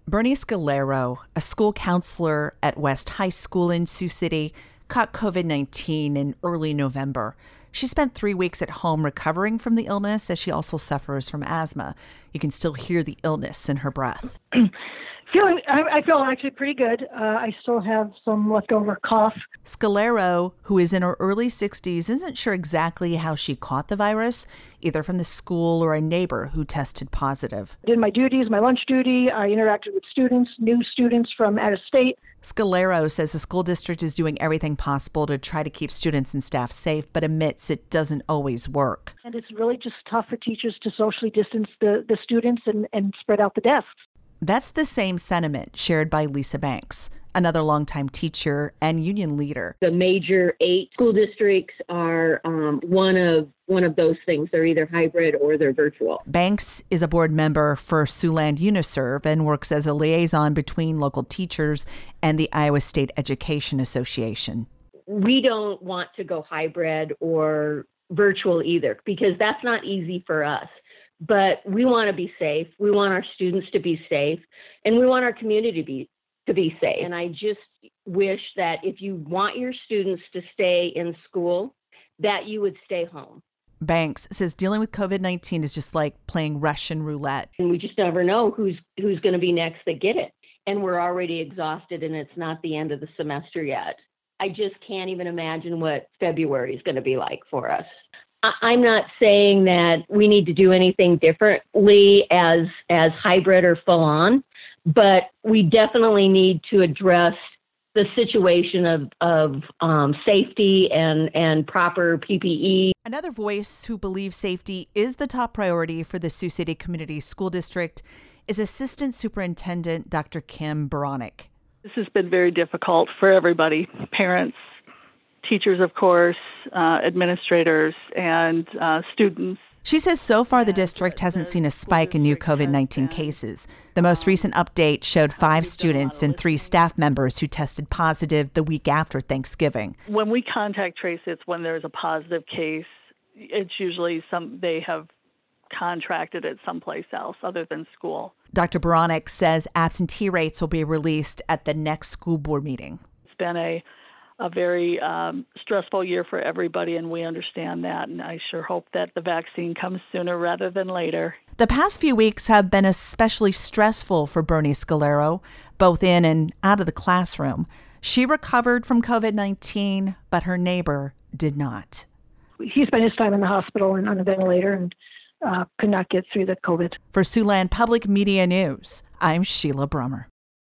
Bernie Scalero, a school counselor at West High School in Sioux City, caught COVID-19 in early November. She spent 3 weeks at home recovering from the illness as she also suffers from asthma. You can still hear the illness in her breath. I feel actually pretty good. I still have some leftover cough. Scalero, who is in her early 60s, isn't sure exactly how she caught the virus, either from the school or a neighbor who tested positive. I did my duties, my lunch duty. I interacted with students, new students from out of state. Scalero says the school district is doing everything possible to try to keep students and staff safe, but admits it doesn't always work. And it's really just tough for teachers to socially distance the students and spread out the desks. That's the same sentiment shared by Lisa Banks, another longtime teacher and union leader. The major 8 school districts are one of those things. They're either hybrid or they're virtual. Banks is a board member for Siouxland Uniserve and works as a liaison between local teachers and the Iowa State Education Association. We don't want to go hybrid or virtual either, because that's not easy for us. But we want to be safe. We want our students to be safe, and we want our community to be safe. And I just wish that if you want your students to stay in school, that you would stay home. Banks says dealing with COVID-19 is just like playing Russian roulette. And we just never know who's going to be next to get it. And we're already exhausted, and it's not the end of the semester yet. I just can't even imagine what February is going to be like for us. I'm not saying that we need to do anything differently as hybrid or full on, but we definitely need to address the situation of safety and proper PPE. Another voice who believes safety is the top priority for the Sioux City Community School District is Assistant Superintendent Dr. Kim Baranek. This has been very difficult for everybody, parents, teachers, of course, administrators, and students. She says so far the district hasn't seen a spike in new COVID-19 cases. The most recent update showed 5 students and 3 staff members who tested positive the week after Thanksgiving. When we contact trace, it's when there's a positive case. It's usually they have contracted it someplace else other than school. Dr. Baranek says absentee rates will be released at the next school board meeting. It's been a very stressful year for everybody, and we understand that, and I sure hope that the vaccine comes sooner rather than later. The past few weeks have been especially stressful for Bernie Scalero, both in and out of the classroom. She recovered from COVID-19, but her neighbor did not. He spent his time in the hospital and on a ventilator and could not get through the COVID. For Siouxland Public Media News, I'm Sheila Brummer.